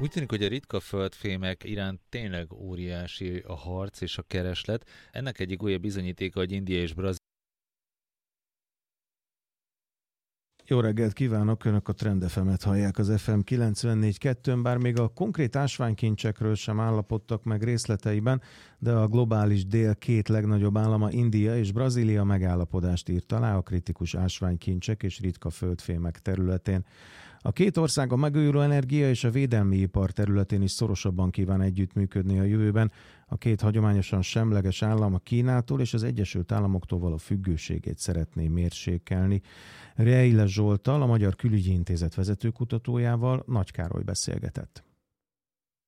Úgy tűnik, hogy a ritka földfémek iránt tényleg óriási a harc és a kereslet. Ennek egyik újabb bizonyítéka, hogy India és Brazília. Jó reggelt kívánok! Önök a Trend FM-et hallják az FM 94.2-n, bár még a konkrét ásványkincsekről sem állapodtak meg részleteiben, de a globális dél két legnagyobb állama, India és Brazília megállapodást írt alá a kritikus ásványkincsek és ritka földfémek területén. A két ország a megújuló energia és a védelmi ipar területén is szorosabban kíván együttműködni a jövőben. A két hagyományosan semleges állam a Kínától és az Egyesült Államoktól való függőségét szeretné mérsékelni. Reile Zsolttal, a Magyar Külügyi Intézet vezetőkutatójával Nagy Károly beszélgetett.